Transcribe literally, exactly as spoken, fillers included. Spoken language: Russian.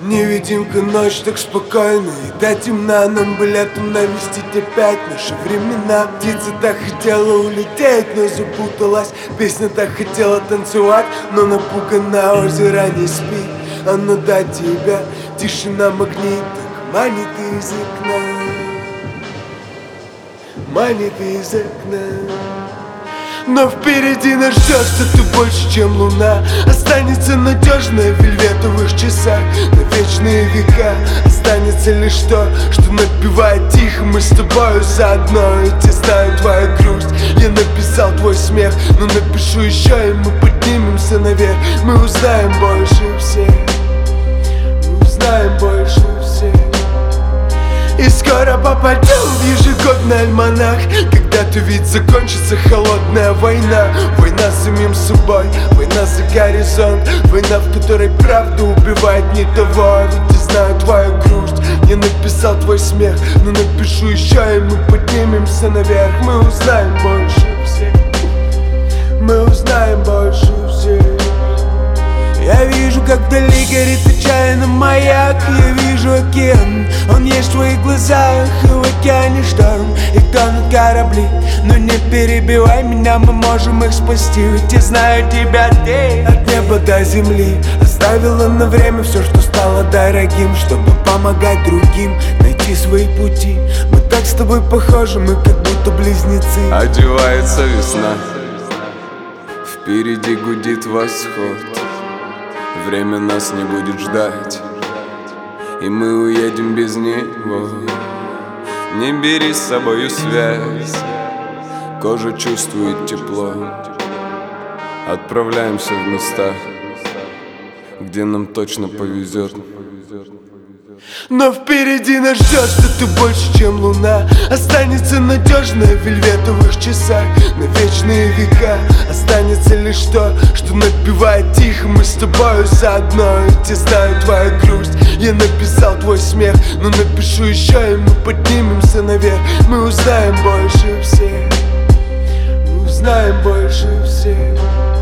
Невидимка, ночь так спокойна, и до темна нам бы летом навестить опять наши времена. Птица так хотела улететь, но запуталась. Песня так хотела танцевать, но напугана. Озеро не спит, оно до тебя. Тишина магнит, так манит из окна, манит из окна. Но впереди нас ждет что-то больше, чем луна. Останется надежная в вельветовых часах на вечные века. Останется лишь то, что напевает тихо. Мы с тобою заодно, ведь я знаю твою грусть. Я написал твой смех, но напишу еще, и мы поднимемся наверх. Мы узнаем больше всех, мы узнаем больше всех. И скоро попадем в ежегодный альманах, когда-то ведь закончится холодная война. Война с самим собой, война за горизонт, война, в которой правда убивает не того. Ведь я знаю твою грусть, я написал твой смех, но напишу еще, и мы поднимемся наверх. Мы узнаем больше всех, мы узнаем больше всех. Я вижу, как вдали горит отчаянно маяк. Я вижу океан, он есть в твоих глазах. И в океане шторм, и тонут корабли. Но не перебивай меня, мы можем их спасти. Ведь я знаю тебя, ты от неба до земли оставила на время все, что стало дорогим, чтобы помогать другим найти свои пути. Мы так с тобой похожи, мы как будто близнецы. Одевается весна, впереди гудит восход. Время нас не будет ждать, и мы уедем без него. Не бери с собою связь, кожа чувствует тепло. Отправляемся в места, где нам точно повезет. Но впереди нас ждет что-то больше, чем луна. Останется надежная в вельветовых часах на вечные века. Останется лишь то, что напевает тихо. Мы с тобою заодно, ведь я знаю твою грусть. Я написал твой смех, но напишу еще, и мы поднимемся наверх. Мы узнаем больше всех, мы узнаем больше всех.